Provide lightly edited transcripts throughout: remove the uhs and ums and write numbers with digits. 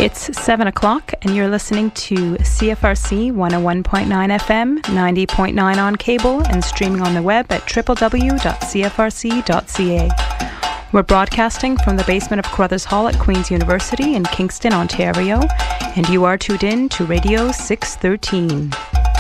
It's 7 o'clock and you're listening to CFRC 101.9 FM, 90.9 on cable and streaming on the web at www.cfrc.ca. We're broadcasting from the basement of Carruthers Hall at Queen's University in Kingston, Ontario, and you are tuned in to Radio 613.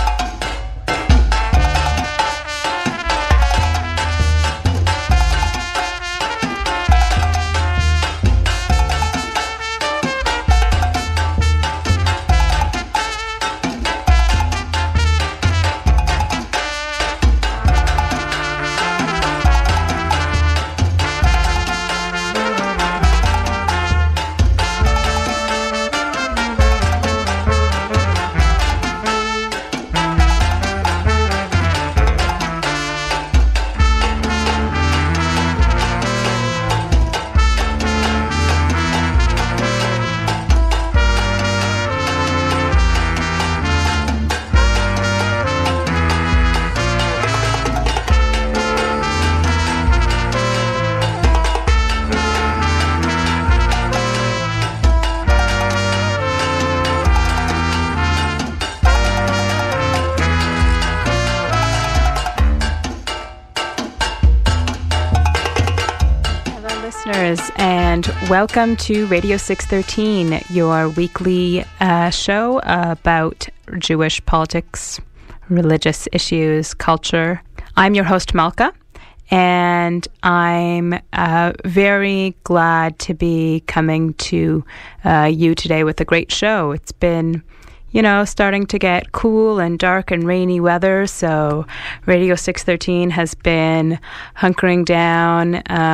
And welcome to Radio 613, your weekly show about Jewish politics, religious issues, culture. I'm your host, Malka, and I'm very glad to be coming to you today with a great show. It's been, starting to get cool and dark and rainy weather, so Radio 613 has been hunkering down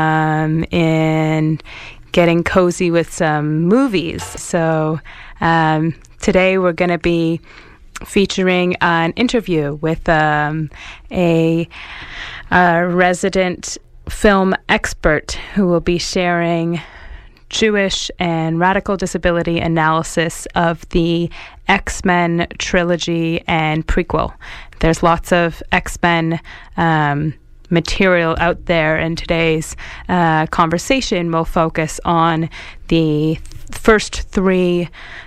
and getting cozy with some movies. So today we're going to be featuring an interview with a resident film expert who will be sharing Jewish and radical disability analysis of the X-Men trilogy and prequel. There's lots of X-Men material out there, and today's conversation will focus on the first three,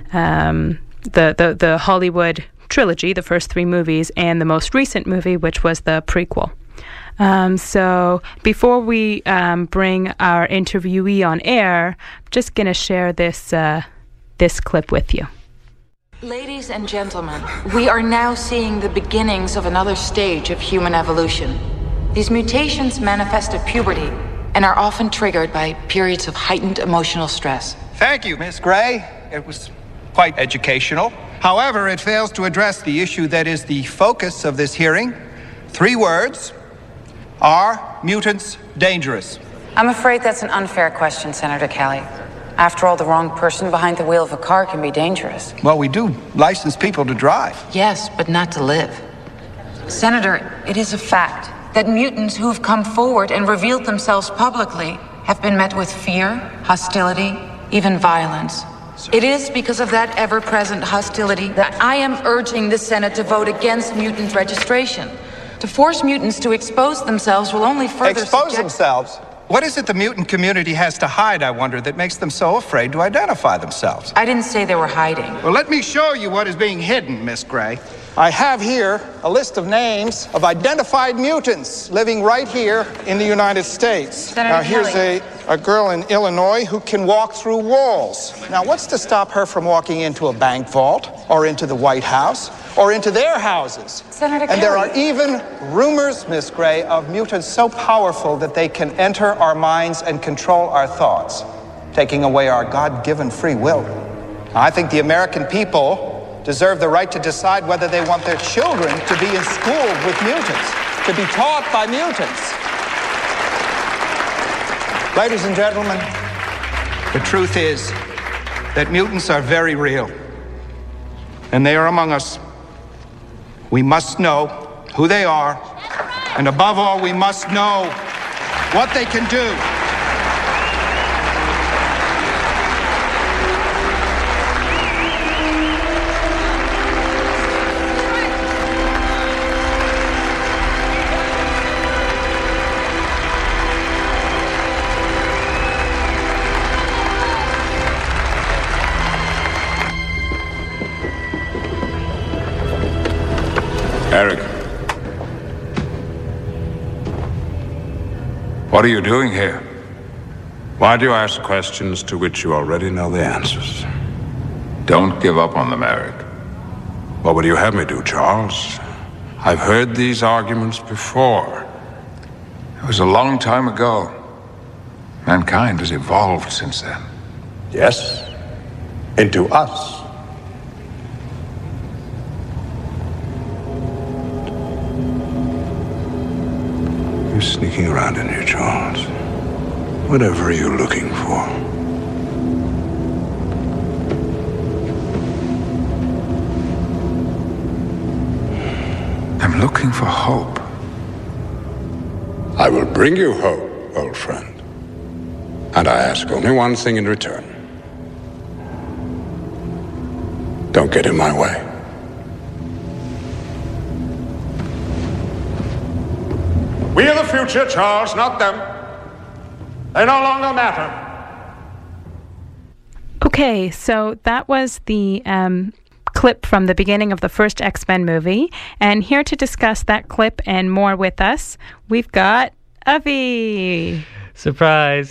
the Hollywood trilogy, the first three movies, and the most recent movie, which was the prequel. So before we bring our interviewee on air, I'm just going to share this clip with you. Ladies and gentlemen, we are now seeing the beginnings of another stage of human evolution. These mutations manifest at puberty and are often triggered by periods of heightened emotional stress. Thank you, Miss Gray. It was quite educational. However, it fails to address the issue that is the focus of this hearing. 3 words. Are mutants dangerous? I'm afraid that's an unfair question, Senator Kelly. After all, the wrong person behind the wheel of a car can be dangerous. Well, we do license people to drive. Yes, but not to live. Senator, it is a fact that mutants who have come forward and revealed themselves publicly have been met with fear, hostility, even violence. It is because of that ever-present hostility that I am urging the Senate to vote against mutant registration. To force mutants to expose themselves will only further themselves? What is it the mutant community has to hide, I wonder, that makes them so afraid to identify themselves? I didn't say they were hiding. Well, let me show you what is being hidden, Miss Gray. I have here a list of names of identified mutants living right here in the United States. Senator Here's a girl in Illinois who can walk through walls. Now, what's to stop her from walking into a bank vault or into the White House or into their houses? Senator And there are even rumors, Miss Gray, of mutants so powerful that they can enter our minds and control our thoughts, taking away our God-given free will. I think the American people deserve the right to decide whether they want their children to be in school with mutants, to be taught by mutants. Ladies and gentlemen, the truth is that mutants are very real, and they are among us. We must know who they are, and above all, we must know what they can do. What are you doing here? Why do you ask questions to which you already know the answers? Don't give up on them, Eric. What would you have me do, Charles? I've heard these arguments before. It was a long time ago. Mankind has evolved since then. Yes, into us. You're sneaking around in here, Charles. Whatever are you looking for? I'm looking for hope. I will bring you hope, old friend. And I ask only one thing in return. Don't get in my way. We are the future, Charles, not them. They no longer matter. Okay, so that was the clip from the beginning of the first X-Men movie. And here to discuss that clip and more with us, we've got Avi. Surprise.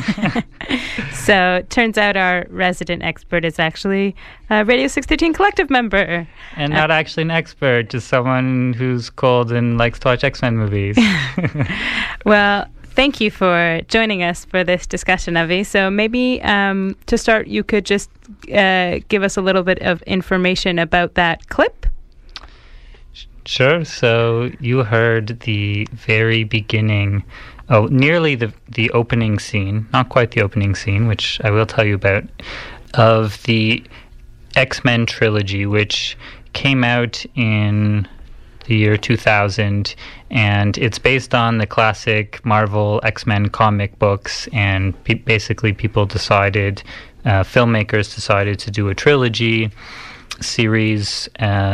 So it turns out our resident expert is actually a Radio 613 Collective member. And not actually an expert, just someone who's cold and likes to watch X-Men movies. Well, thank you for joining us for this discussion, Avi. So maybe to start, you could just give us a little bit of information about that clip. Sure. So you heard the very beginning, nearly the opening scene, not quite the opening scene, which I will tell you about, of the X-Men trilogy, which came out in the year 2000, and it's based on the classic Marvel X-Men comic books, and basically filmmakers decided to do a trilogy series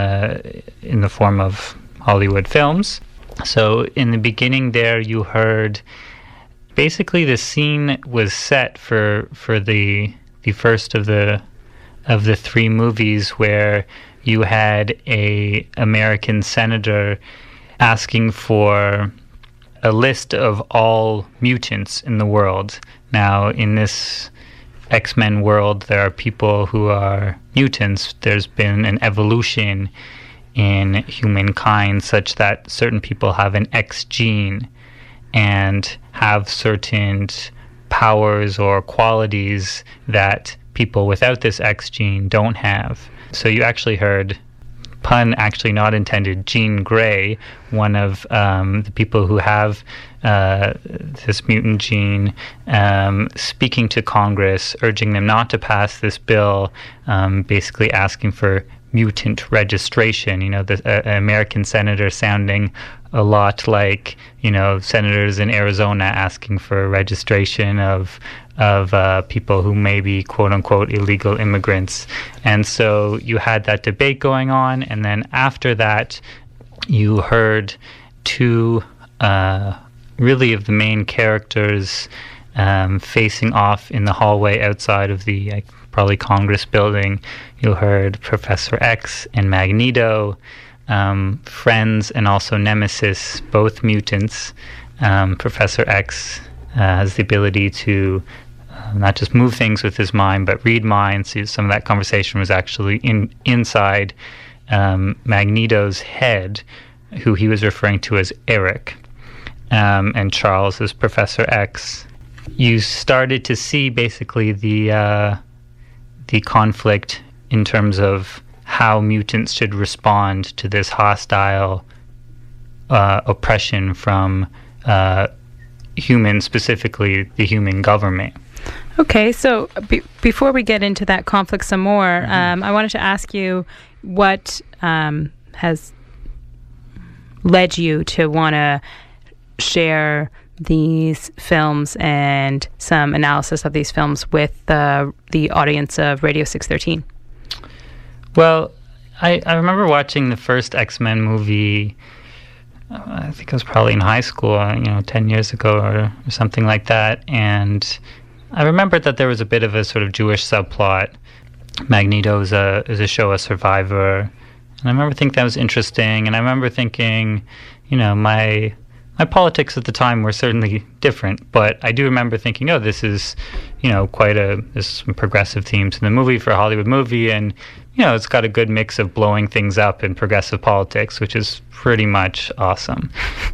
in the form of Hollywood films. So in the beginning there, you heard basically the scene was set for the first of the three movies, where you had a American senator asking for a list of all mutants in the world. Now, in this X-Men world, there are people who are mutants. There's been an evolution in humankind such that certain people have an X gene and have certain powers or qualities that people without this X gene don't have. So you actually heard, pun actually not intended, Jean Grey, one of the people who have this mutant gene, speaking to Congress, urging them not to pass this bill, basically asking for mutant registration. You know, the American senator sounding a lot like, you know, senators in Arizona asking for registration of people who may be quote-unquote illegal immigrants. And so you had that debate going on, and then after that you heard two really of the main characters facing off in the hallway outside of the probably Congress building. You heard Professor X and Magneto, friends and also nemesis, both mutants. Professor X has the ability to not just move things with his mind, but read minds. So some of that conversation was actually inside Magneto's head, who he was referring to as Eric, and Charles as Professor X. You started to see basically the conflict in terms of how mutants should respond to this hostile oppression from humans, specifically the human government. Okay, so before we get into that conflict some more, I wanted to ask you what has led you to want to share these films and some analysis of these films with the audience of Radio 613. Well, I remember watching the first X-Men movie, I think it was probably in high school, 10 years ago or something like that, and I remembered that there was a bit of a sort of Jewish subplot. Magneto is a Shoah survivor, and I remember thinking that was interesting, and I remember thinking, my my politics at the time were certainly different, but I do remember thinking, oh, this is, there's some progressive themes in the movie for a Hollywood movie, and, it's got a good mix of blowing things up in progressive politics, which is pretty much awesome.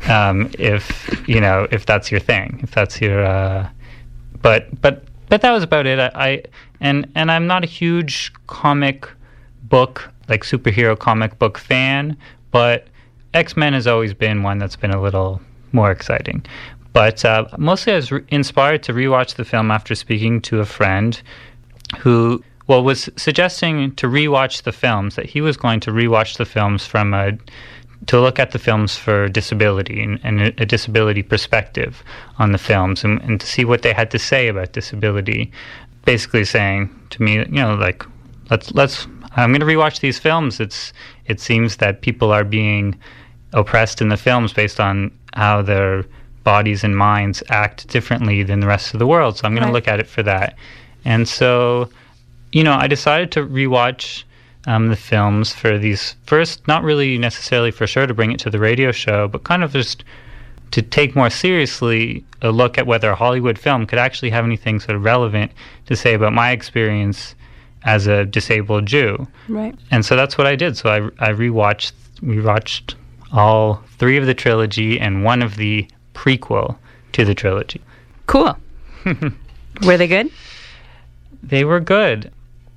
If that's your thing, if that's your, but that was about it. And I'm not a huge comic book, like superhero comic book fan, but X-Men has always been one that's been a little more exciting. But mostly I was inspired to rewatch the film after speaking to a friend who, was suggesting to rewatch the films, that he was going to rewatch the films to look at the films for disability and a disability perspective on the films and to see what they had to say about disability. Basically saying to me, let's I'm going to rewatch these films. It seems that people are being oppressed in the films based on how their bodies and minds act differently than the rest of the world. So I'm going to look at it for that. And so, I decided to rewatch the films for these first, not really necessarily for sure to bring it to the radio show, but kind of just to take more seriously a look at whether a Hollywood film could actually have anything sort of relevant to say about my experience as a disabled Jew. Right. And so that's what I did. So I rewatched all 3 of the trilogy and 1 of the prequel to the trilogy. Cool. Were they good? They were good.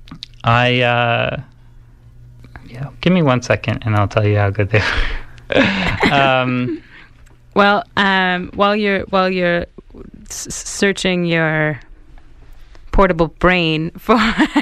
Give me 1 second and I'll tell you how good they were. Well, while you're searching your portable brain for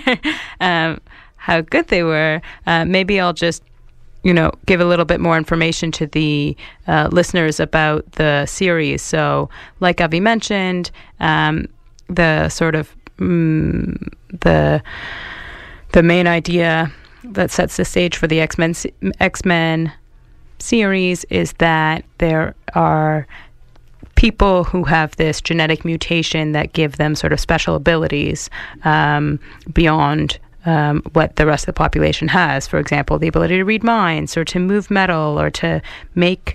how good they were, maybe I'll just give a little bit more information to the listeners about the series. So, like Avi mentioned, the sort of the main idea that sets the stage for the X-Men series is that there are people who have this genetic mutation that give them sort of special abilities beyond what the rest of the population has. For example, the ability to read minds, or to move metal, or to make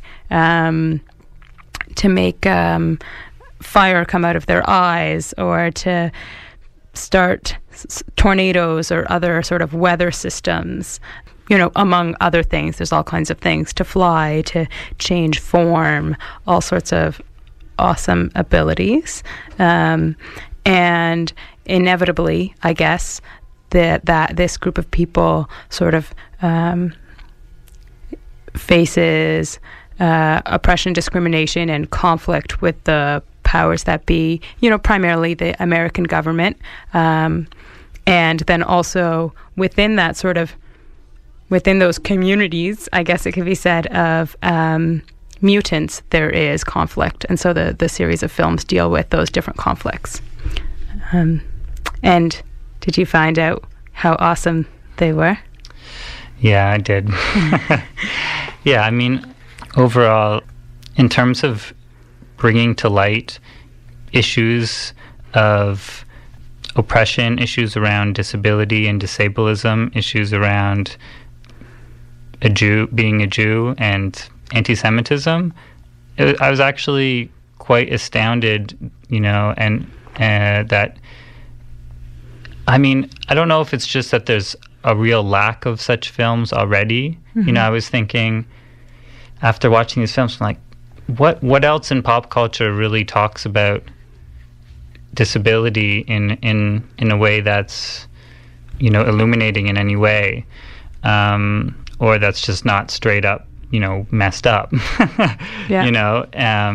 fire come out of their eyes, or to start tornadoes or other sort of weather systems. Among other things, there's all kinds of things, to fly, to change form, all sorts of awesome abilities. And inevitably, I guess, that this group of people sort of faces oppression, discrimination, and conflict with the powers that be, primarily the American government. And then also within that sort of, within those communities, I guess it could be said, of mutants, there is conflict. And so the series of films deal with those different conflicts. And did you find out how awesome they were? Yeah, I did. Yeah, I mean, overall, in terms of bringing to light issues of oppression, issues around disability and disableism, issues around being a Jew, and anti-Semitism, I was actually quite astounded, and that, I mean, I don't know if it's just that there's a real lack of such films already. Mm-hmm. I was thinking, after watching these films, I'm like, what else in pop culture really talks about disability in a way that's, illuminating in any way, or that's just not straight up, messed up, yeah.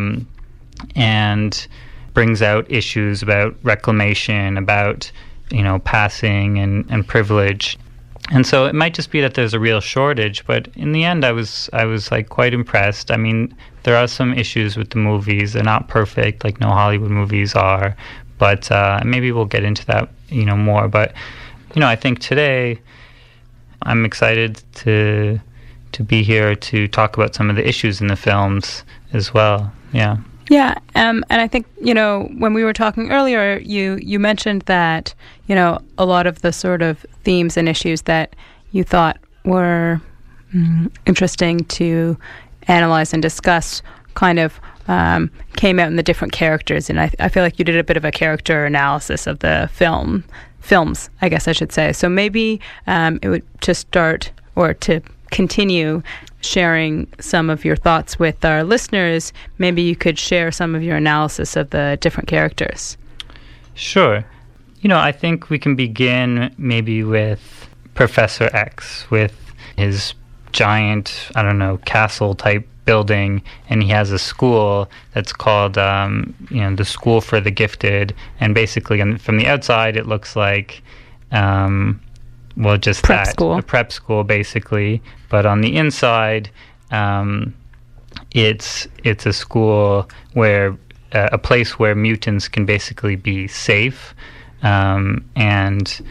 And brings out issues about reclamation, about, passing and privilege. And so it might just be that there's a real shortage, but in the end I was like quite impressed. I mean, there are some issues with the movies. They're not perfect, like no Hollywood movies are, but maybe we'll get into that, more. But, I think today I'm excited to be here to talk about some of the issues in the films as well. Yeah. Yeah, and I think, when we were talking earlier, you mentioned that, a lot of the sort of themes and issues that you thought were interesting to analyze and discuss kind of came out in the different characters. And I feel like you did a bit of a character analysis of the films, I guess I should say. So maybe it would to start or to continue sharing some of your thoughts with our listeners. Maybe you could share some of your analysis of the different characters. Sure. I think we can begin maybe with Professor X, with his giant, castle-type building, and he has a school that's called, the School for the Gifted, and basically from the outside it looks like, just prep school. A prep school, basically, but on the inside, it's a school where, a place where mutants can basically be safe, and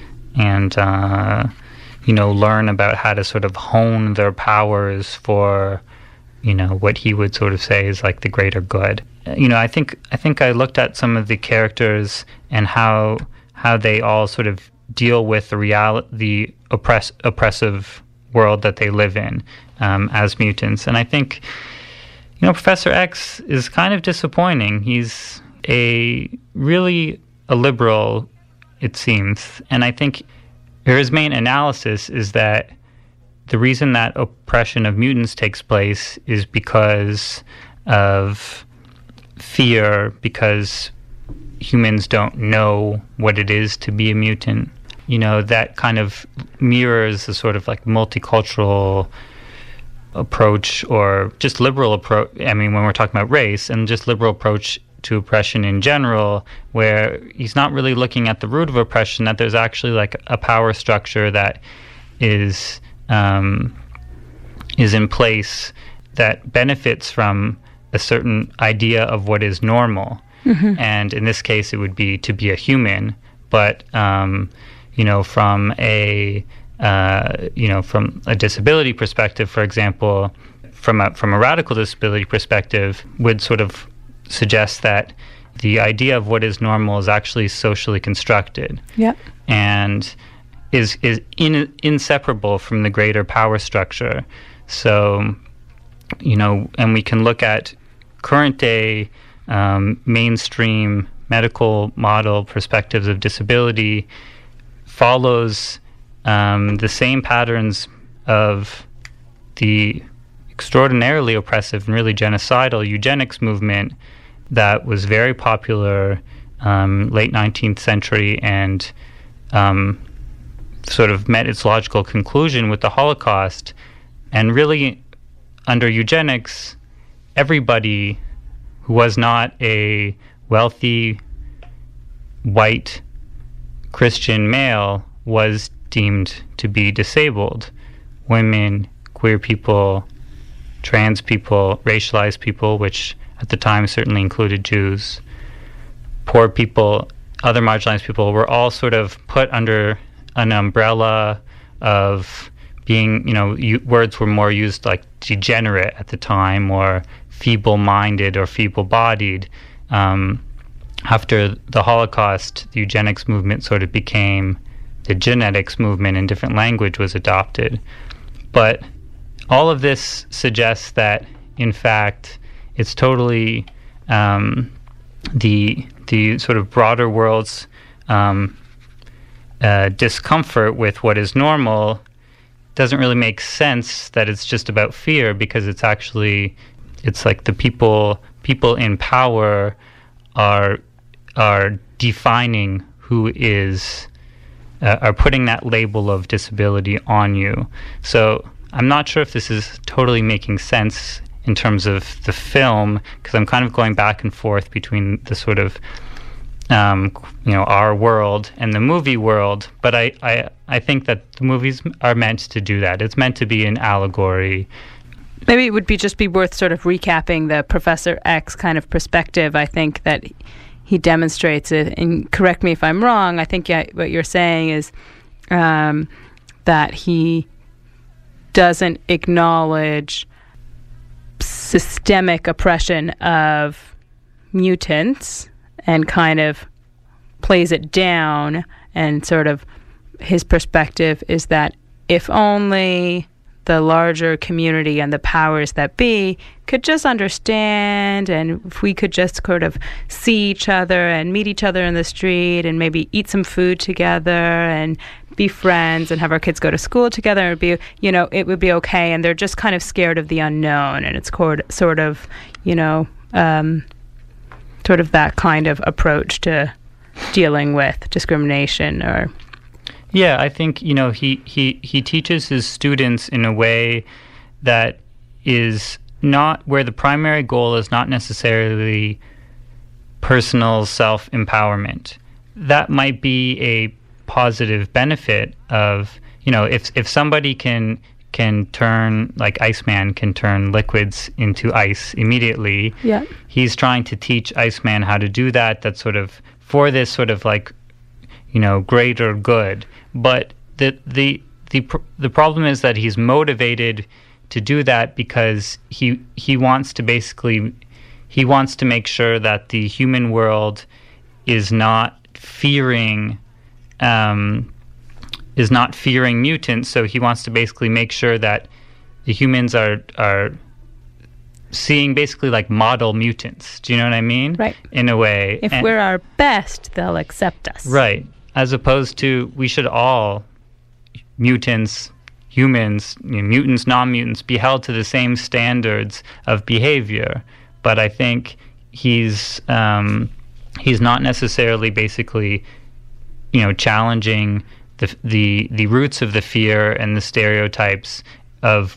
learn about how to sort of hone their powers for, what he would sort of say is like the greater good. I think I looked at some of the characters and how they all sort of deal with the oppressive world that they live in as mutants. And I think, Professor X is kind of disappointing. He's really a liberal, it seems. And I think his main analysis is that the reason that oppression of mutants takes place is because of fear, because humans don't know what it is to be a mutant. That kind of mirrors the sort of like multicultural approach, or just liberal approach. I mean, when we're talking about race, and just liberal approach to oppression in general, where he's not really looking at the root of oppression, that there's actually like a power structure that is in place that benefits from a certain idea of what is normal. Mm-hmm. And in this case, it would be to be a human, but from a disability perspective, for example, from a radical disability perspective, would sort of suggest that the idea of what is normal is actually socially constructed. Yep. And is inseparable from the greater power structure. So, and we can look at current day mainstream medical model perspectives of disability follows the same patterns of the extraordinarily oppressive and really genocidal eugenics movement that was very popular late 19th century and sort of met its logical conclusion with the Holocaust. And really, under eugenics, everybody who was not a wealthy, white, Christian male was deemed to be disabled. Women, queer people, trans people, racialized people, which at the time certainly included Jews, poor people, other marginalized people, were all sort of put under an umbrella of being, words were more used like degenerate at the time, or feeble-minded or feeble-bodied. After the Holocaust, the eugenics movement sort of became the genetics movement, and different language was adopted. But all of this suggests that, in fact, it's totally the sort of broader world's discomfort with what is normal doesn't really make sense, that it's just about fear, because it's like the people in power are defining who is, are putting that label of disability on you. So I'm not sure if this is totally making sense in terms of the film, because I'm kind of going back and forth between the sort of our world and the movie world, but I think that the movies are meant to do that. It's meant to be an allegory. Maybe it would just be worth sort of recapping the Professor X kind of perspective. I think that he demonstrates it, and correct me if I'm wrong, I think what you're saying is that he doesn't acknowledge systemic oppression of mutants, and kind of plays it down, and sort of his perspective is that if only the larger community and the powers that be could just understand, and if we could just sort of see each other and meet each other in the street and maybe eat some food together and be friends and have our kids go to school together, it'd be, it would be okay. And they're just kind of scared of the unknown, and it's sort of, sort of that kind of approach to dealing with discrimination. Or yeah, I think he teaches his students in a way that is not where the primary goal is not necessarily personal self-empowerment. That might be a positive benefit of, if somebody can turn, like Iceman can turn liquids into ice immediately. Yeah. He's trying to teach Iceman how to do that. That's sort of for this sort of like, greater good. But the problem is that he's motivated to do that because he wants to make sure that the human world is not fearing mutants. So he wants to basically make sure that the humans are seeing basically like model mutants. Do you know what I mean? Right. In a way. If we're our best, they'll accept us. Right. As opposed to we should all, mutants, humans, mutants, non-mutants, be held to the same standards of behavior. But I think he's not necessarily basically, challenging the roots of the fear and the stereotypes of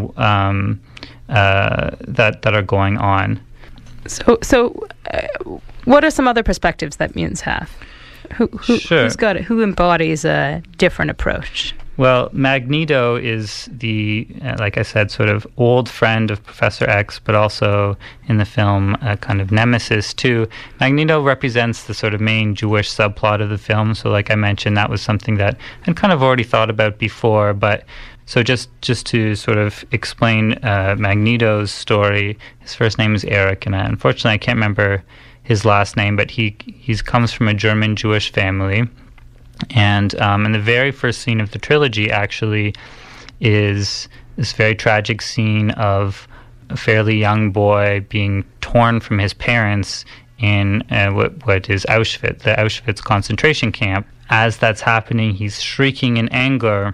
that are going on. So, what are some other perspectives that mutants have? Sure. Who's got it? Who embodies a different approach? Well, Magneto is the, like I said, sort of old friend of Professor X, but also in the film a kind of nemesis too. Magneto represents the sort of main Jewish subplot of the film. So like I mentioned, that was something that I'd kind of already thought about before. But so just to sort of explain Magneto's story, his first name is Eric, and unfortunately I can't remember his last name, but he comes from a German Jewish family. And in the very first scene of the trilogy actually is this very tragic scene of a fairly young boy being torn from his parents in what is Auschwitz, the Auschwitz concentration camp. As that's happening, he's shrieking in anger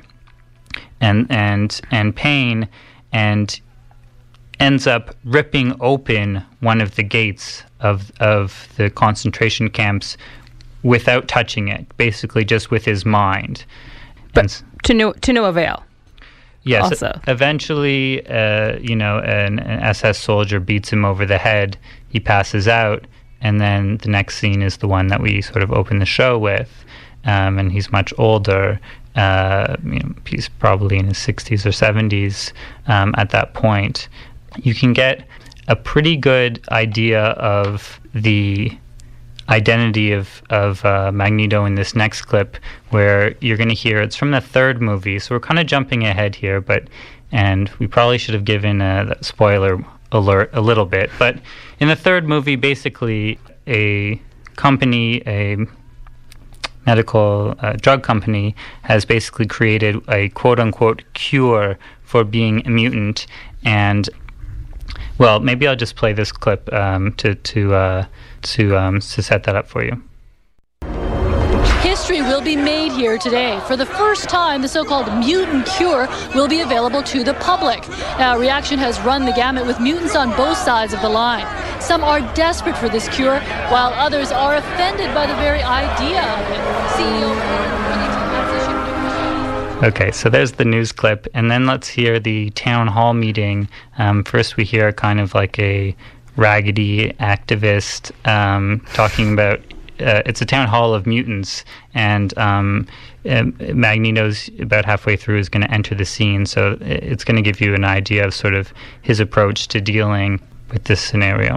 and pain, and ends up ripping open one of the gates of the concentration camps without touching it, basically just with his mind. But to no avail. Yes. Also. Eventually, an SS soldier beats him over the head. He passes out, and then the next scene is the one that we sort of open the show with. And he's much older. He's probably in his 60s or 70s at that point. You can get a pretty good idea of the identity of Magneto in this next clip, where you're going to hear it's from the third movie. So we're kind of jumping ahead here, and we probably should have given a spoiler alert a little bit. But in the third movie, basically a medical drug company has basically created a quote-unquote cure for being a mutant. And well, maybe I'll just play this clip to set that up for you. History will be made here today. For the first time, the so-called mutant cure will be available to the public. Now, reaction has run the gamut with mutants on both sides of the line. Some are desperate for this cure, while others are offended by the very idea of it. CEO... Okay, so there's the news clip, and then let's hear the town hall meeting. First we hear kind of like a raggedy activist talking about it's a town hall of mutants, and Magneto's about halfway through is going to enter the scene, so it's going to give you an idea of sort of his approach to dealing with this scenario.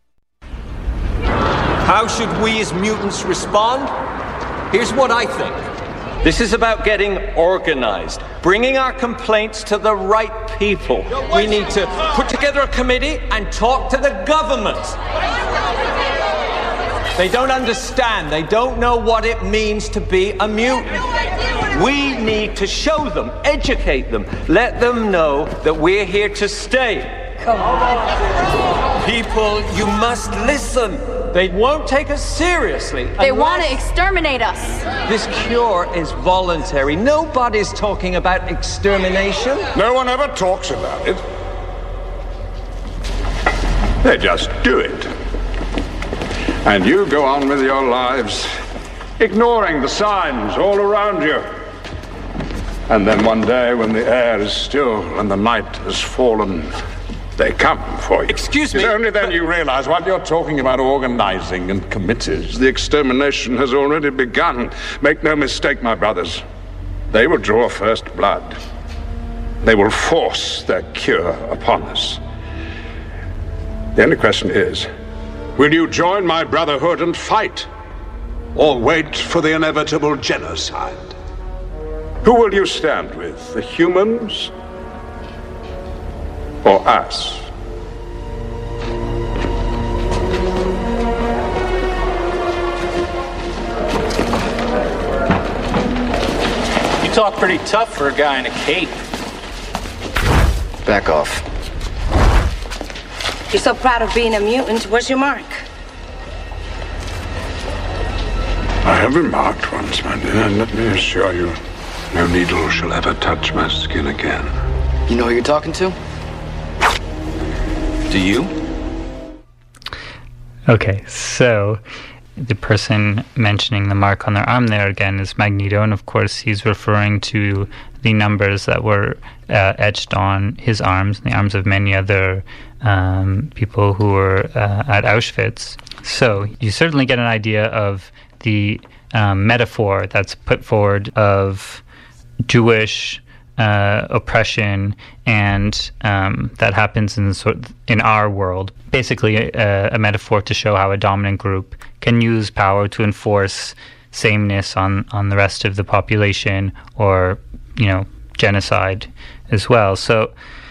How should we as mutants respond? Here's what I think. This is about getting organized, bringing our complaints to the right people. We need to put together a committee and talk to the government. They don't understand. They don't know what it means to be a mutant. We need to show them, educate them, let them know that we're here to stay. Come on. People, you must listen. They won't take us seriously. They want to exterminate us. This cure is voluntary. Nobody's talking about extermination. No one ever talks about it. They just do it. And you go on with your lives, ignoring the signs all around you. And then one day, when the air is still and the night has fallen, they come for you. Excuse me. It's only then you realize what you're talking about organizing and committees. The extermination has already begun. Make no mistake, my brothers. They will draw first blood. They will force their cure upon us. The only question is, will you join my brotherhood and fight? Or wait for the inevitable genocide? Who will you stand with, the humans or us? You talk pretty tough for a guy in a cape. Back off. You're so proud of being a mutant. Where's your mark? I have remarked once, my dear, and let me assure you, no needle shall ever touch my skin again. You know who you're talking to? Do you? Okay, so the person mentioning the mark on their arm there again is Magneto, and of course he's referring to the numbers that were etched on his arms and the arms of many other people who were at Auschwitz. So you certainly get an idea of the metaphor that's put forward of Jewish oppression, and that happens in our world. Basically, a metaphor to show how a dominant group can use power to enforce sameness on the rest of the population, or genocide as well. So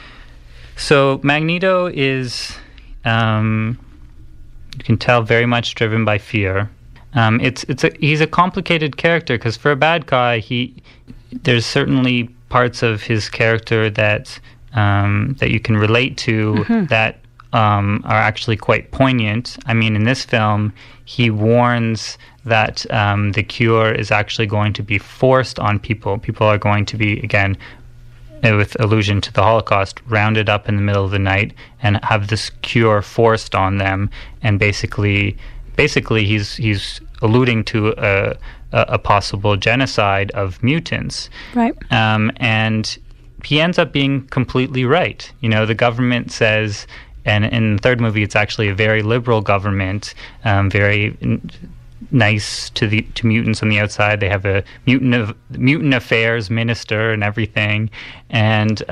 Magneto is, you can tell, very much driven by fear. He's a complicated character, because for a bad guy, there's certainly parts of his character that you can relate to, that are actually quite poignant. I mean, in this film, he warns that the cure is actually going to be forced on people. People are going to be, again, with allusion to the Holocaust, rounded up in the middle of the night and have this cure forced on them. And basically he's alluding to a possible genocide of mutants. Right. And he ends up being completely right. The government says, and in the third movie, it's actually a very liberal government, very nice to mutants on the outside. They have a mutant affairs minister and everything. And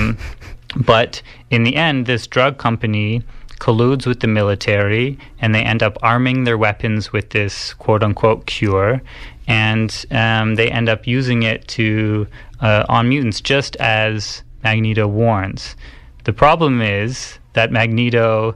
but in the end, this drug company colludes with the military, and they end up arming their weapons with this quote-unquote cure, and they end up using it on mutants, just as Magneto warns. The problem is that Magneto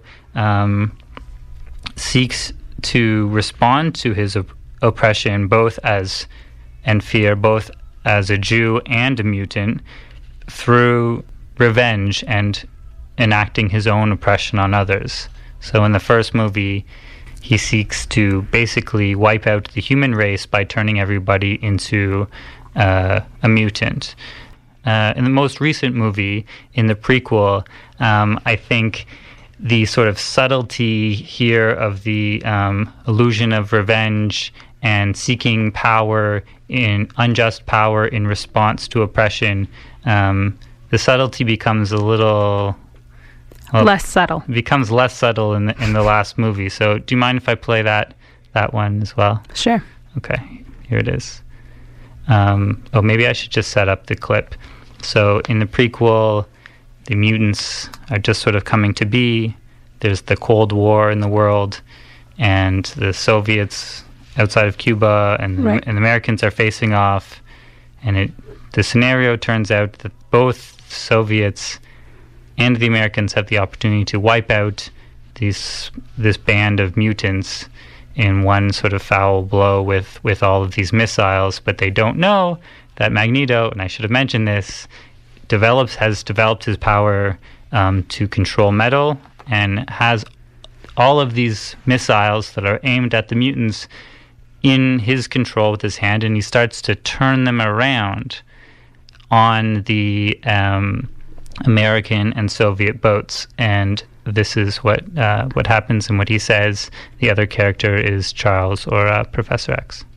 seeks to respond to his oppression and fear, both as a Jew and a mutant, through revenge and enacting his own oppression on others. So in the first movie, he seeks to basically wipe out the human race by turning everybody into a mutant. In the most recent movie, in the prequel, I think the sort of subtlety here of the illusion of revenge and seeking power, unjust power in response to oppression, the subtlety becomes a little less subtle. Becomes less subtle in the last movie. So do you mind if I play that one as well? Sure. Okay, here it is. Maybe I should just set up the clip. So in the prequel, the mutants are just sort of coming to be. There's the Cold War in the world, and the Soviets outside of Cuba and the Americans are facing off. And the scenario turns out that both Soviets and the Americans have the opportunity to wipe out this band of mutants in one sort of foul blow with all of these missiles, but they don't know that Magneto, and I should have mentioned this, has developed his power to control metal and has all of these missiles that are aimed at the mutants in his control with his hand, and he starts to turn them around on the American and Soviet boats. And this is what happens, and what he says. The other character is Charles, or Professor X.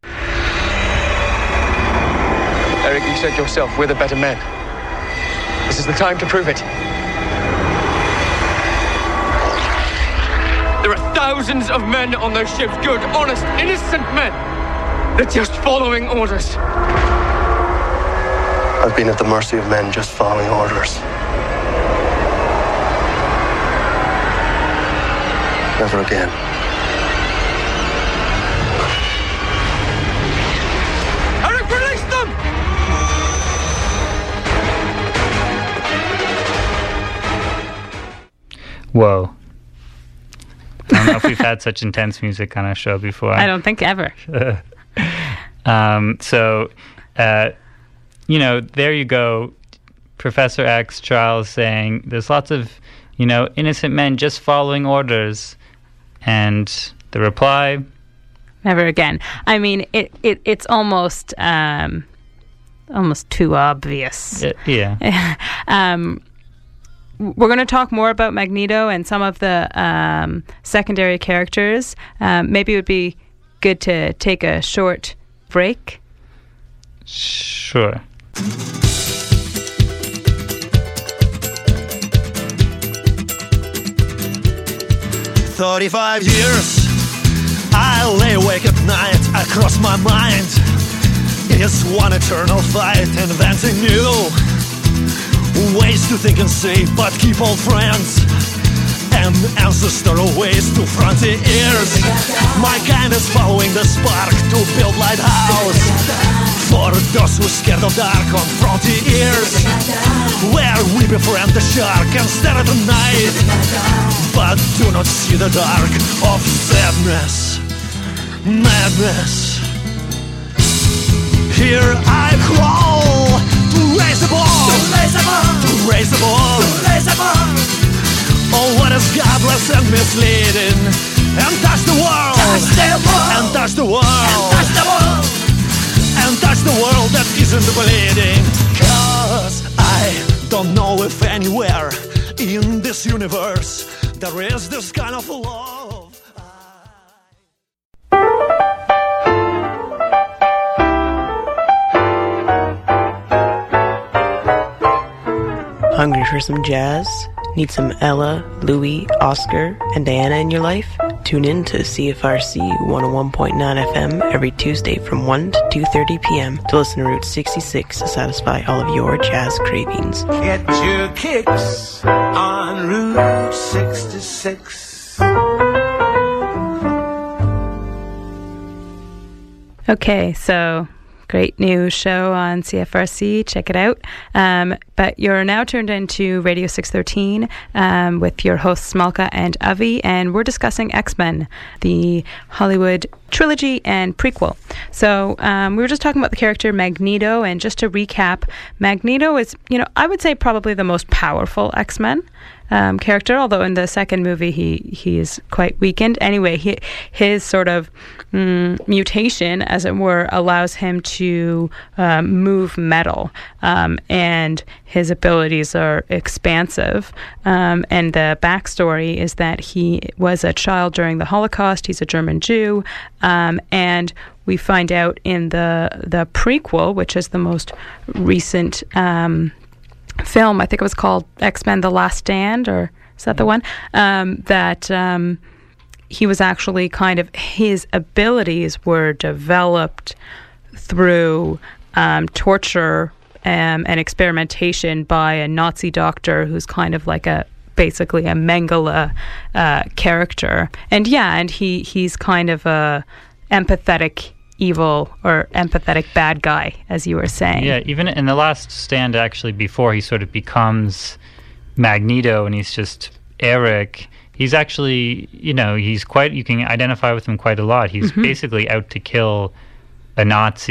Eric, you said yourself, we're the better men. This is the time to prove it. There are thousands of men on those ships, good, honest, innocent men. They're just following orders. I've been at the mercy of men just following orders. Never again. Eric, release them! Whoa. I don't know if we've had such intense music on our show before. I don't think ever. There you go. Professor X, Charles saying there's lots of, innocent men just following orders. And the reply? Never again. I mean, it's almost too obvious. Yeah. We're going to talk more about Magneto and some of the secondary characters. Maybe it would be good to take a short break. Sure. 35 years I lay awake at night. Across my mind is one eternal fight, inventing new ways to think and say, but keep old friends and ancestral ways to frontiers. My kind is following the spark to build lighthouse for those who scared of dark on frontiers, where we befriend the shark and stare at the night, but do not see the dark of sadness, madness. Here I crawl to raise the ball, to raise the ball, to raise the ball, to raise the ball. Oh, what is godless and misleading, and touch the world, touch the world, and touch the world, and touch the world, and touch the world that isn't bleeding. 'Cause I don't know if anywhere in this universe there is this kind of love. Hungry for some jazz? Need some Ella, Louis, Oscar, and Diana in your life? Tune in to CFRC 101.9 FM every Tuesday from 1 to 2:30 p.m. to listen to Route 66 to satisfy all of your jazz cravings. Get your kicks on Route 66. Okay, so great new show on CFRC. Check it out. But you're now turned into Radio 613 with your hosts Malka and Avi, and we're discussing X-Men, the Hollywood trilogy and prequel. So we were just talking about the character Magneto, and just to recap, Magneto is, I would say probably the most powerful X-Men character, although in the second movie he is quite weakened. Anyway, his sort of mutation, as it were, allows him to move metal, and his abilities are expansive. And the backstory is that he was a child during the Holocaust. He's a German Jew, and we find out in the prequel, which is the most recent film, I think it was called X-Men: The Last Stand, or is that the one? That he was actually his abilities were developed through torture and experimentation by a Nazi doctor who's kind of like basically a Mengele character. And he's kind of a empathetic evil or empathetic bad guy, as you were saying. Yeah, even in The Last Stand, actually, before he sort of becomes Magneto and he's just Eric, he's actually, you can identify with him quite a lot. He's basically out to kill a Nazi,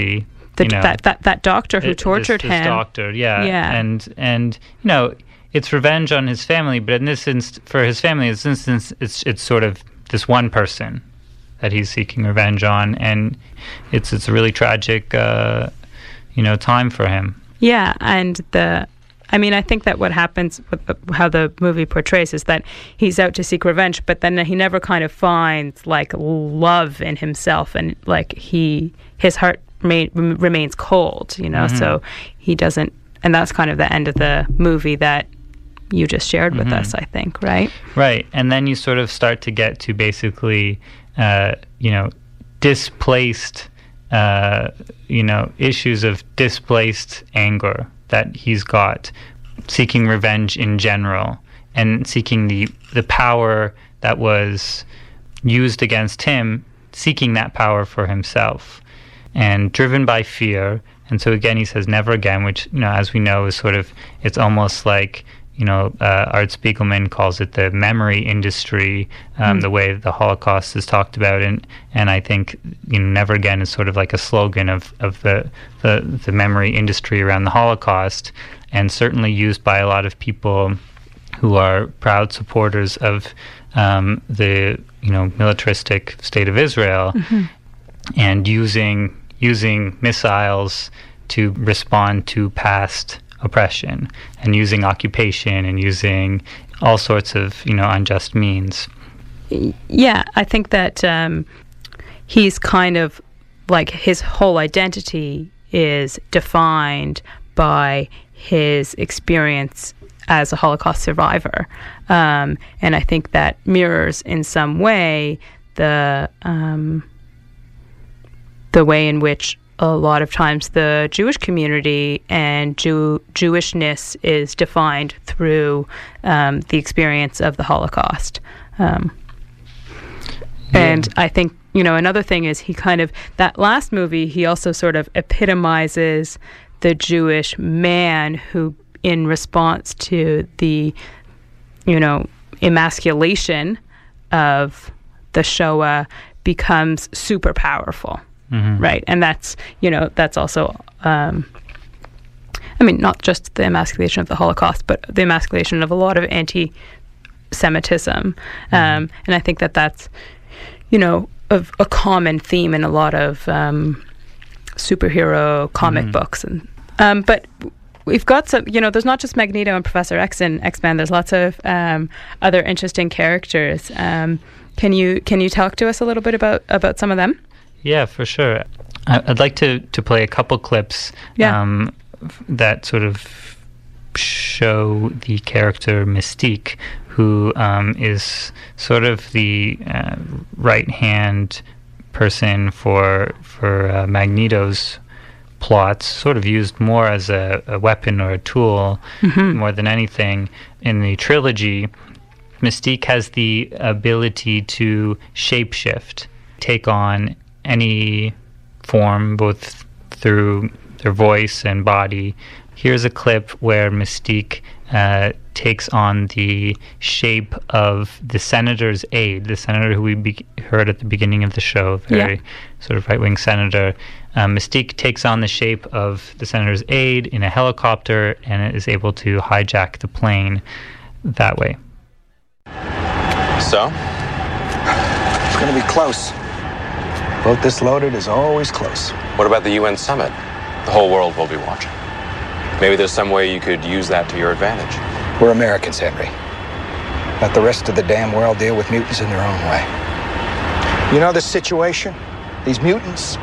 that doctor who tortured this him. Doctor, yeah. And it's revenge on his family, but in this for his family, in this instance, it's sort of this one person that he's seeking revenge on, and it's a really tragic, time for him. Yeah, and I think that what happens with how the movie portrays is that he's out to seek revenge, but then he never kind of finds like love in himself, and like his heart remains cold, so he doesn't, and that's kind of the end of the movie that you just shared with us, I think, right? Right, and then you sort of start to get to basically, displaced, issues of displaced anger that he's got, seeking revenge in general, and seeking the power that was used against him, seeking that power for himself, and driven by fear. And so again, he says never again, which, as we know, is sort of, it's almost like, Art Spiegelman calls it the memory industry, the way the Holocaust is talked about, and I think never again is sort of like a slogan of the memory industry around the Holocaust, and certainly used by a lot of people who are proud supporters of the militaristic state of Israel, and using missiles to respond to past oppression, and using occupation, and using all sorts of unjust means. Yeah, I think that he's kind of like, his whole identity is defined by his experience as a Holocaust survivor, and I think that mirrors in some way the way in which a lot of times the Jewish community and Jewishness is defined through the experience of the Holocaust. And I think, another thing is he kind of, that last movie, he also sort of epitomizes the Jewish man who, in response to the, emasculation of the Shoah, becomes super powerful. Right, and that's that's also not just the emasculation of the Holocaust, but the emasculation of a lot of anti-Semitism, and I think that that's a common theme in a lot of superhero comic books, and but we've got some, there's not just Magneto and Professor X in X-Men. There's lots of other interesting characters. Can you talk to us a little bit about some of them? Yeah, for sure. I'd like to play a couple clips that sort of show the character Mystique, who is sort of the right-hand person for Magneto's plots, sort of used more as a weapon or a tool more than anything. In the trilogy, Mystique has the ability to shapeshift, take on any form, both through their voice and body. Here's a clip where Mystique takes on the shape of the senator's aide, the senator who we heard at the beginning of the show, very sort of right-wing senator. Mystique takes on the shape of the senator's aide in a helicopter and is able to hijack the plane that way. So? It's going to be close. Boat this loaded is always close. What about the UN summit? The whole world will be watching. Maybe there's some way you could use that to your advantage. We're Americans, Henry. Let the rest of the damn world deal with mutants in their own way. You know this situation? These mutants?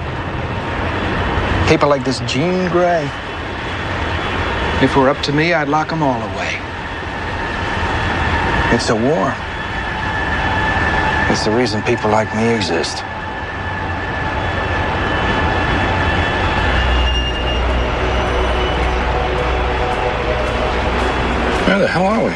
People like this Jean Grey. If it were up to me, I'd lock them all away. It's a war. It's the reason people like me exist. Where the hell are we?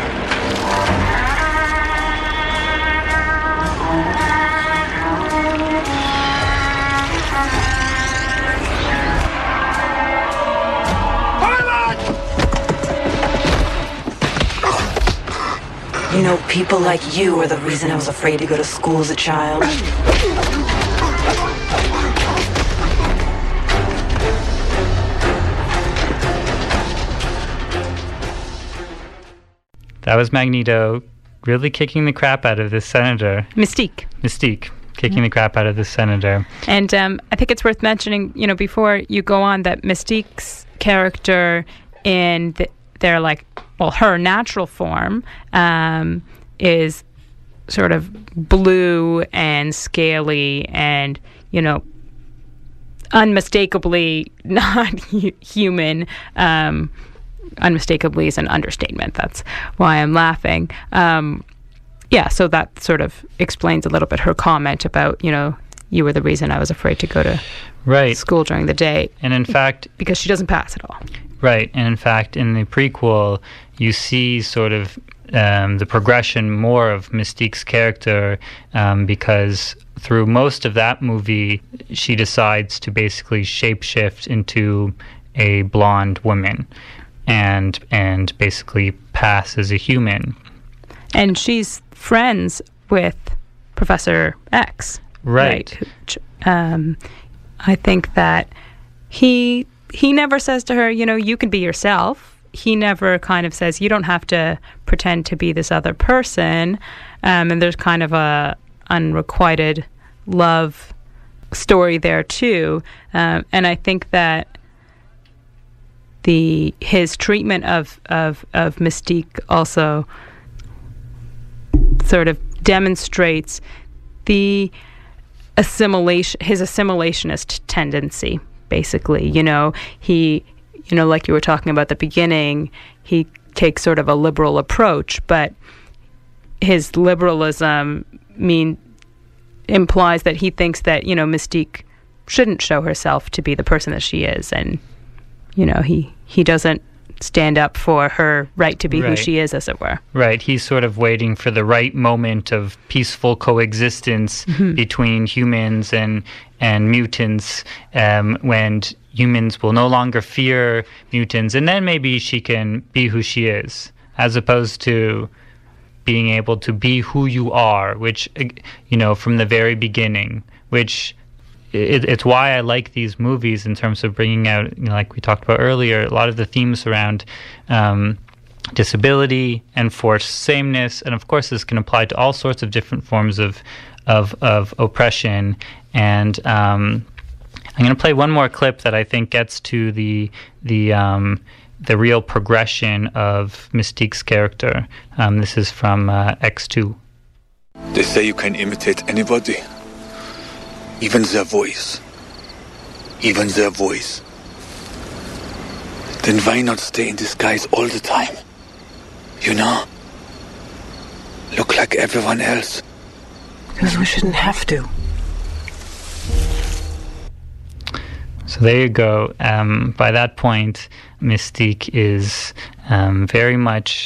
People like you are the reason I was afraid to go to school as a child. That was Magneto really kicking the crap out of this senator. Mystique. Kicking the crap out of this senator. And I think it's worth mentioning, before you go on, that Mystique's character in her natural form is sort of blue and scaly and, unmistakably not human. Unmistakably is an understatement. That's why I'm laughing. So that sort of explains a little bit her comment about, you were the reason I was afraid to go to school during the day. And in fact... because she doesn't pass at all. Right. And in fact, in the prequel, you see sort of the progression more of Mystique's character because through most of that movie, she decides to basically shapeshift into a blonde woman and basically pass as a human. And she's friends with Professor X. Right. I think that he never says to her, you can be yourself. He never kind of says, you don't have to pretend to be this other person. And there's kind of a unrequited love story there too. And I think that his treatment of Mystique also sort of demonstrates his assimilationist tendency, basically. He, like you were talking about at the beginning, he takes sort of a liberal approach, but his liberalism implies that he thinks that, Mystique shouldn't show herself to be the person that she is, and, he doesn't stand up for her right to be who she is, as it were. Right. He's sort of waiting for the right moment of peaceful coexistence between humans and mutants, when humans will no longer fear mutants, and then maybe she can be who she is, as opposed to being able to be who you are, which, from the very beginning, which... It's why I like these movies in terms of bringing out, like we talked about earlier, a lot of the themes around disability and forced sameness, and of course this can apply to all sorts of different forms of oppression. And I'm going to play one more clip that I think gets to the real progression of Mystique's character. This is from X2. They say you can imitate anybody. Even their voice. Then why not stay in disguise all the time? Look like everyone else. Because we shouldn't have to. So there you go. By that point, Mystique is very much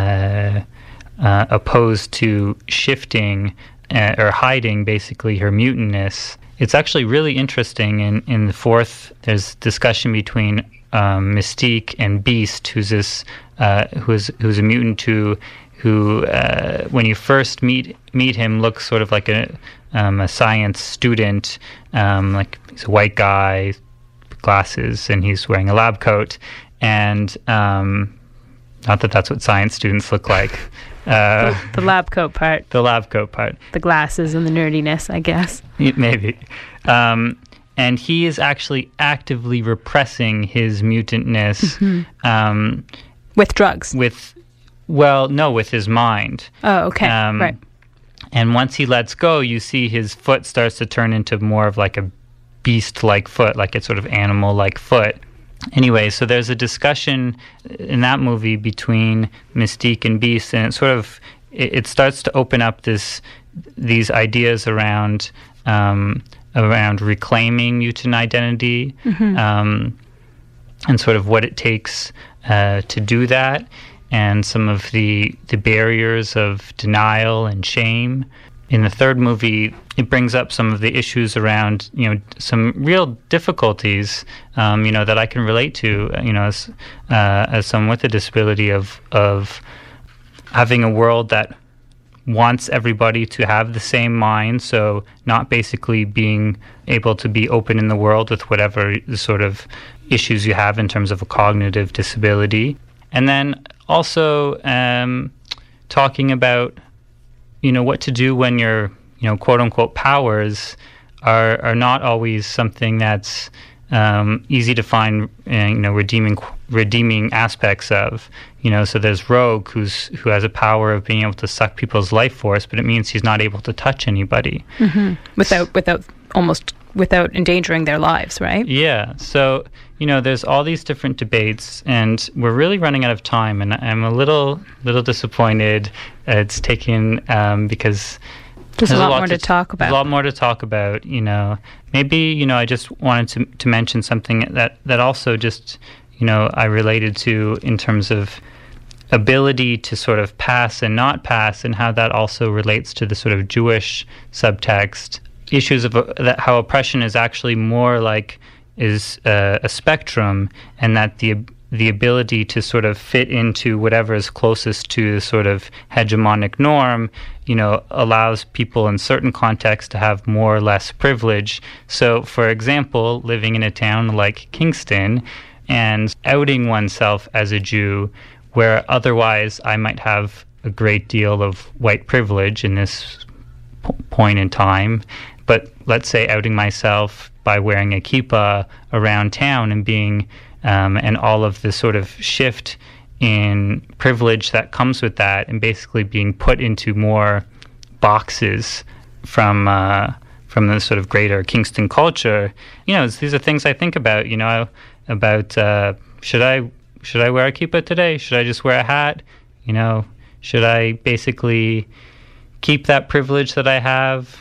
opposed to shifting or hiding basically her mutantness. It's actually really interesting. In the fourth, there's discussion between Mystique and Beast, who's a mutant who when you first meet him looks sort of like a science student, like he's a white guy, glasses, and he's wearing a lab coat, and not that that's what science students look like. The lab coat part. The lab coat part. The glasses and the nerdiness, I guess. Maybe. And he is actually actively repressing his mutantness. With drugs? With his mind. Oh, okay. Right. And once he lets go, you see his foot starts to turn into more of like a beast-like foot, like a sort of animal-like foot. Anyway, so there's a discussion in that movie between Mystique and Beast, and it starts to open up these ideas around reclaiming mutant identity, and sort of what it takes to do that, and some of the barriers of denial and shame. In the third movie, it brings up some of the issues around, some real difficulties, that I can relate to, as someone with a disability of having a world that wants everybody to have the same mind, so not basically being able to be open in the world with whatever the sort of issues you have in terms of a cognitive disability. And then also talking about, what to do when your, quote unquote powers are not always something that's easy to find, redeeming aspects of. So there's Rogue, who has a power of being able to suck people's life force, but it means he's not able to touch anybody without endangering their lives, right? Yeah. So there's all these different debates, and we're really running out of time, and I'm a little disappointed. It's taken because there's a lot more to talk about. A lot more to talk about. Maybe I just wanted to mention something that also just I related to in terms of ability to sort of pass and not pass, and how that also relates to the sort of Jewish subtext issues of that, how oppression is actually more like is a spectrum, and that the ability to sort of fit into whatever is closest to the sort of hegemonic norm, allows people in certain contexts to have more or less privilege. So, for example, living in a town like Kingston and outing oneself as a Jew, where otherwise I might have a great deal of white privilege in this point in time, but let's say outing myself by wearing a kippah around town and being and all of the sort of shift in privilege that comes with that, and basically being put into more boxes from the sort of greater Kingston culture. These are things I think about. About should I wear a kippah today? Should I just wear a hat? Should I basically keep that privilege that I have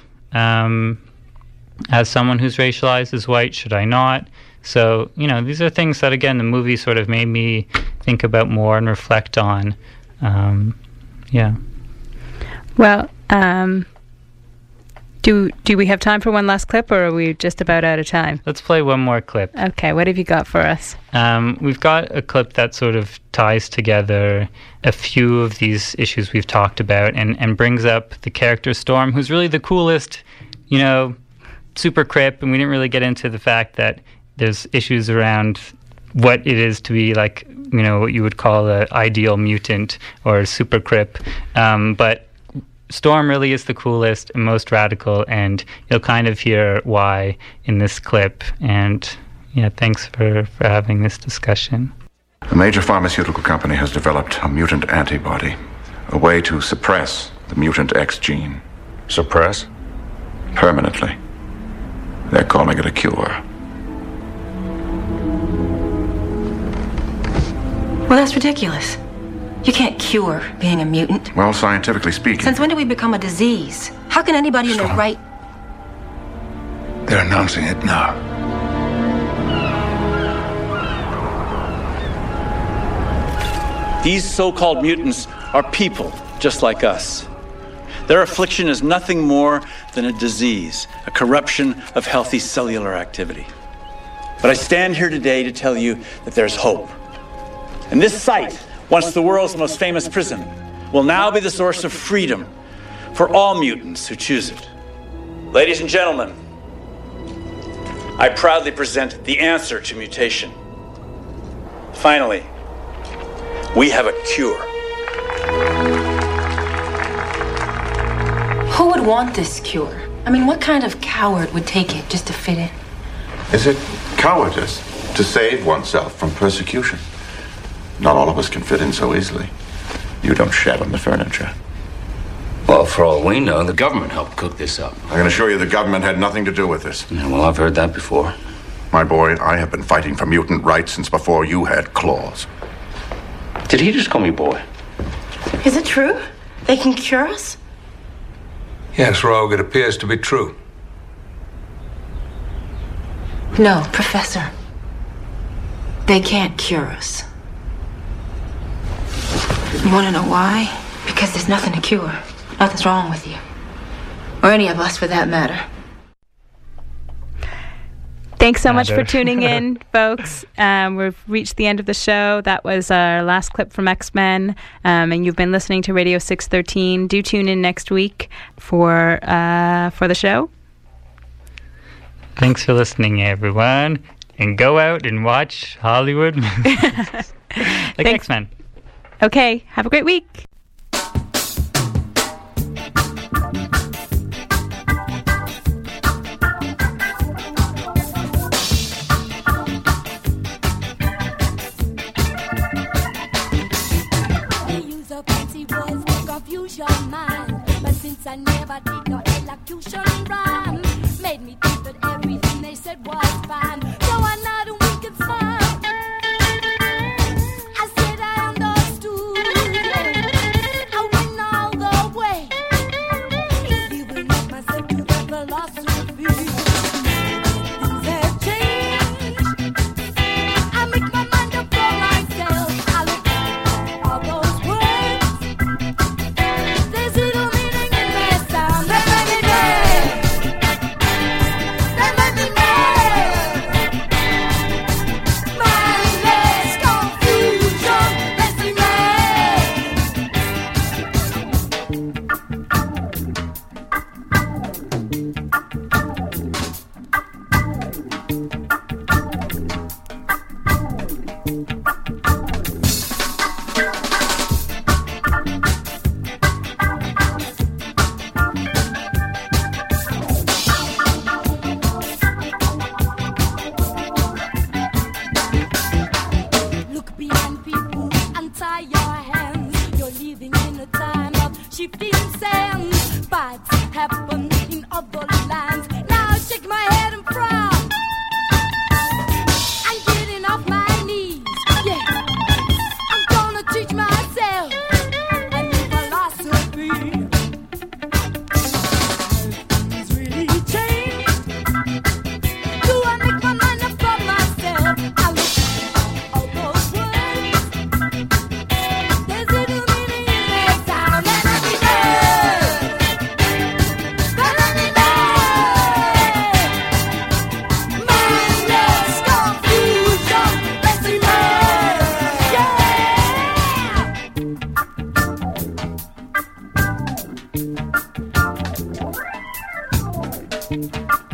as someone who's racialized as white? Should I not? So, these are things that, again, the movie sort of made me think about more and reflect on. Well, do we have time for one last clip, or are we just about out of time? Let's play one more clip. Okay, what have you got for us? We've got a clip that sort of ties together a few of these issues we've talked about, and brings up the character Storm, who's really the coolest, super crip, and we didn't really get into the fact that there's issues around what it is to be like, what you would call an ideal mutant or super crip. But Storm really is the coolest and most radical, and you'll kind of hear why in this clip. And thanks for having this discussion. A major pharmaceutical company has developed a mutant antibody, a way to suppress the mutant X gene. Suppress? Permanently. They're calling it a cure. Well, that's ridiculous. You can't cure being a mutant. Well, scientifically speaking... Since when did we become a disease? How can anybody in their right... They're announcing it now. These so-called mutants are people, just like us. Their affliction is nothing more than a disease, a corruption of healthy cellular activity. But I stand here today to tell you that there's hope. And this site, once the world's most famous prison, will now be the source of freedom for all mutants who choose it. Ladies and gentlemen, I proudly present the answer to mutation. Finally, we have a cure. Who would want this cure? I mean, what kind of coward would take it just to fit in? Is it cowardice to save oneself from persecution? Not all of us can fit in so easily. You don't shed on the furniture. Well, for all we know, the government helped cook this up. I can assure you the government had nothing to do with this. Yeah, well, I've heard that before. My boy, I have been fighting for mutant rights since before you had claws. Did he just call me boy? Is it true? They can cure us? Yes, Rogue, it appears to be true. No, Professor. They can't cure us. You want to know why? Because there's nothing to cure. Nothing's wrong with you. Or any of us, for that matter. Thanks so much for tuning in, folks. We've reached the end of the show. That was our last clip from X-Men. And you've been listening to Radio 613. Do tune in next week for the show. Thanks for listening, everyone. And go out and watch Hollywood movies. Like X-Men. Okay, have a great week. Bye.